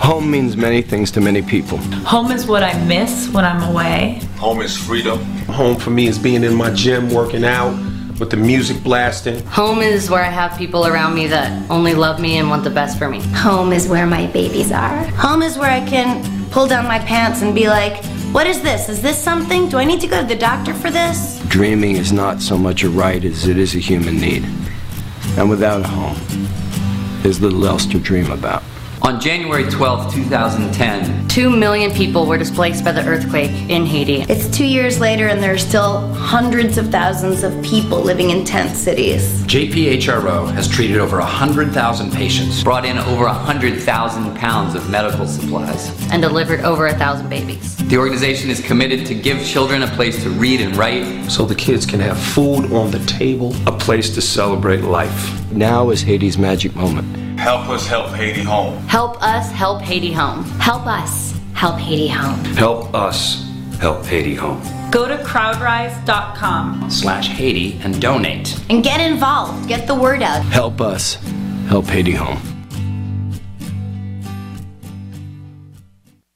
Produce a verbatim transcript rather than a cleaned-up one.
Home means many things to many people. Home is what I miss when I'm away. Home is freedom. Home for me is being in my gym, working out, with the music blasting. Home is where I have people around me that only love me and want the best for me. Home is where my babies are. Home is where I can pull down my pants and be like, what is this? Is this something? Do I need to go to the doctor for this? Dreaming is not so much a right as it is a human need. And without a home, there's little else to dream about. On January twelfth, two thousand ten, Two million people were displaced by the earthquake in Haiti. It's two years later and there are still hundreds of thousands of people living in tent cities. J P H R O has treated over one hundred thousand patients, brought in over one hundred thousand pounds of medical supplies, and delivered over a thousand babies. The organization is committed to give children a place to read and write, so the kids can have food on the table, a place to celebrate life. Now is Haiti's magic moment. Help us help Haiti home. Help us help Haiti home. Help us help Haiti home. Help us help Haiti home. Go to crowdrise dot com slash Haiti and donate. And get involved. Get the word out. Help us help Haiti home.